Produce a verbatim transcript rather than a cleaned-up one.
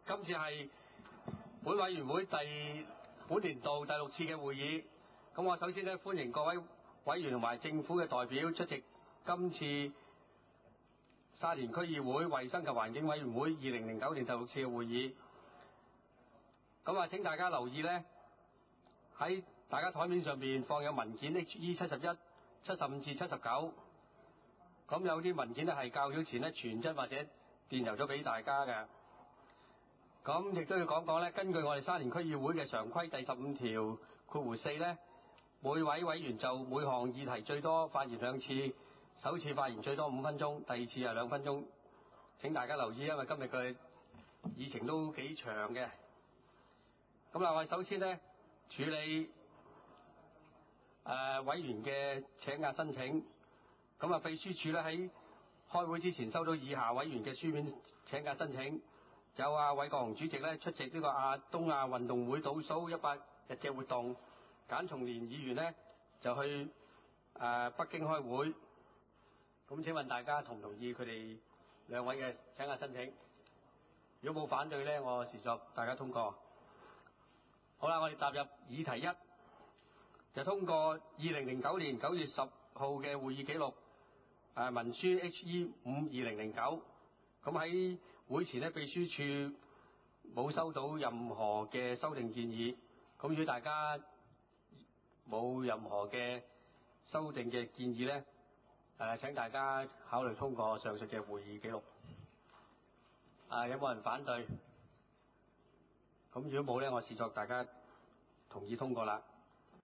今次係本委員會第本年度第六次嘅會議。咁我首先咧歡迎各位委員同埋政府嘅代表出席今次沙田區議會衛生及環境委員會二零零九年第六次嘅會議。咁啊，請大家留意呢，喺大家台面上面放有文件 H E 七十一、七十五至七十九。咁有啲文件咧係較早前咧傳真或者電郵咗俾大家嘅。咁亦都要講講咧，根據我哋沙田區議會嘅常規第十五條括弧四咧，每位委員就每項議題最多發言兩次，首次發言最多五分鐘，第二次係兩分鐘。請大家留意，因為今日嘅議程都幾長嘅。咁嗱，我哋首先咧處理誒、呃、委員嘅請假申請。咁啊，秘書處咧喺開會之前收到以下委員嘅書面請假申請，有啊韋國雄主席咧出席呢個亞東亞運動會倒數一百日嘅活動，簡松年議員呢就去誒、呃、北京開會。咁請問大家同唔同意佢哋兩位嘅請假申請？如果冇反對呢，我視作大家通過。好啦，我哋踏入議題一，就通過二零零九年九月十號嘅會議記錄。誒文書 H E 五二零零九，咁喺會前咧，秘書處冇收到任何嘅修訂建議。咁如果大家冇任何嘅修訂嘅建議咧，誒請大家考慮通過上述嘅會議記錄。誒有冇人反對？咁如果冇咧，我視作大家同意通過啦。